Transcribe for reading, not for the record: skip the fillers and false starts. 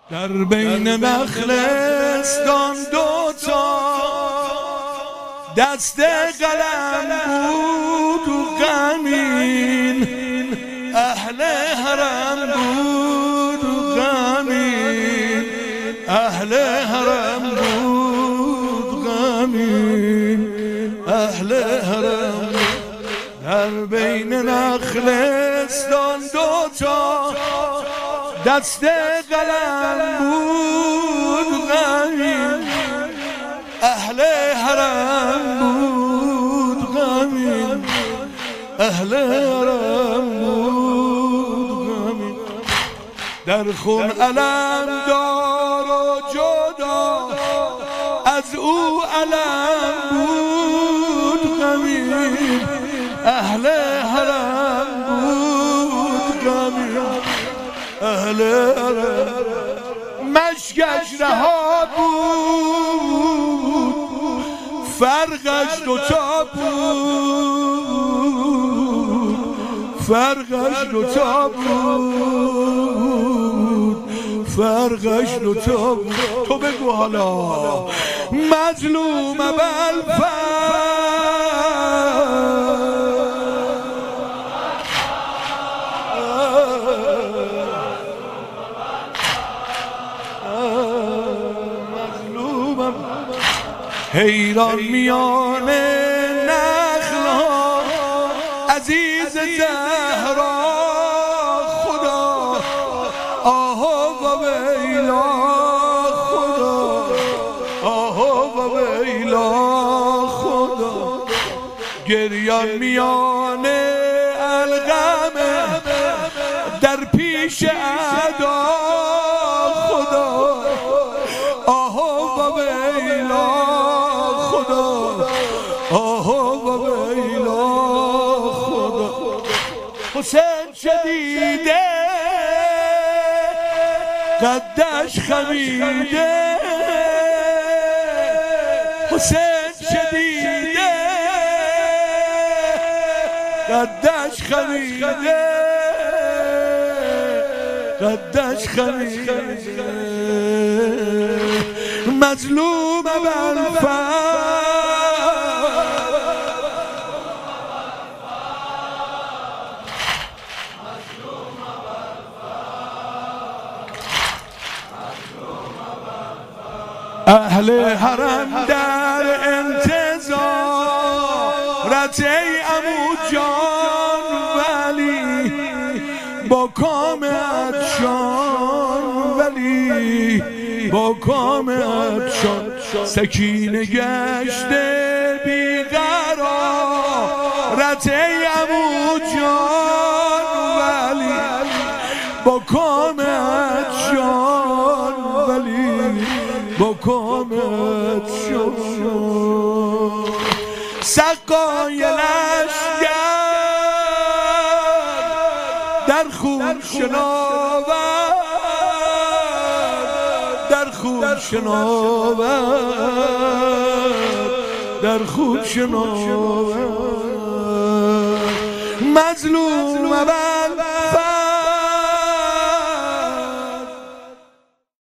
در بین نخلستان دوتا دست قلم بود و غمین، اهل حرم بود و غمین، اهل حرم بود غمین، اهل حرم. در بین نخلستان دوتا دست قلم بود غمین، اهل حرم بود غمین، اهل حرم بود غمین. در خون علم دار و جدا از او علم بود غمین، اهل حرم بود غمین، اهل حرم. مشکش رها بود فرقش دوتا بود، فرقش دوتا بود، فرقش دوتا بود. تو بگو حالا مظلوم حیران میان نخل‌ها عزیز زهرا خدا، آها و ویلا خدا، آها و ویلا خدا. گریان میان الغم در پیش اعدا خدا، آها و ویلا خدا، آها و ویلا خدا. حسین شدیده قدش خمیده، حسین شدیده قدش خمیده، قدش خمیده. مظلوم اهل حرم در انتظارت ای عمو جان ولی، با کام عطشان ولی، با کام عطشان. سکینه گشته بیقرارت ای عمو جان ولی، با کام عطشان ولی، با کام عطشان. سقای لشگر در خون شناور، در خون شناور، در خون شناور. مظلوم